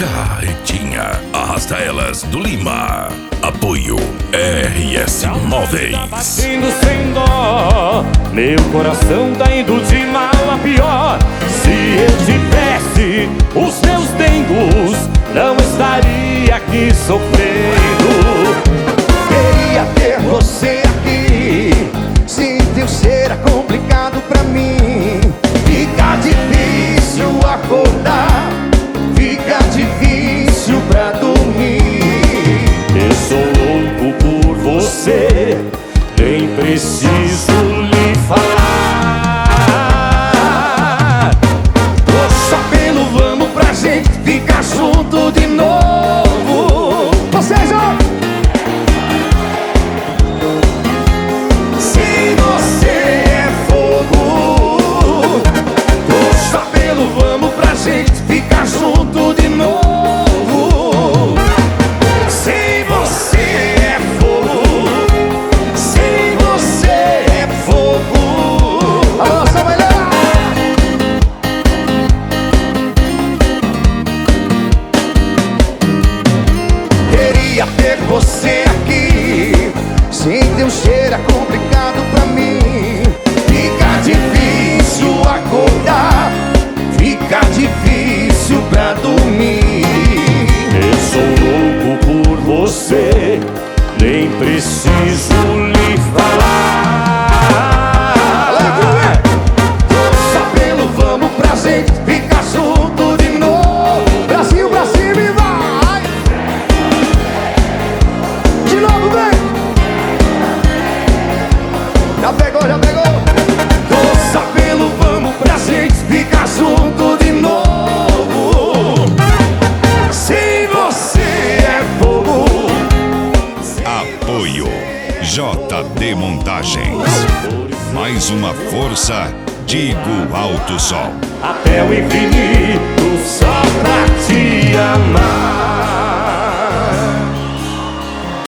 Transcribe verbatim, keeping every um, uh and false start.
Carretinha, arrasta elas do Lima. Apoio R S Móveis. Tá batendo sem dó, meu coração tá indo de mal a pior. Se eu tivesse os meus dengos, não estaria aqui sofrendo. Queria ter você aqui, sem teu ser é complicado pra mim. Fica difícil acordar, fica difícil pra dormir. Eu sou louco por você, nem preciso lhe falar. Poxa, pelo vamos pra gente ficar junto de novo. Vocês, ó! Se você é fogo, poxa, pelo vamos pra gente ficar junto de novo. Se você é fogo, se você é fogo. Alô, Samuel! Queria ter você aqui, sem teu cheiro é complicado pra mim. Fica difícil acordar, fica difícil pra dormir. Eu sou louco por você, nem preciso lhe falar. Poxa, pelo vamos pra gente ficar junto de novo. Brasil, Brasil e vai! De novo, vem! Já pegou, já pegou! Poxa, pelo vamos pra gente ficar junto de novo. Se você é fogo. Apoio J D Montagens. Mais uma força, Digo Alto Som. Até o infinito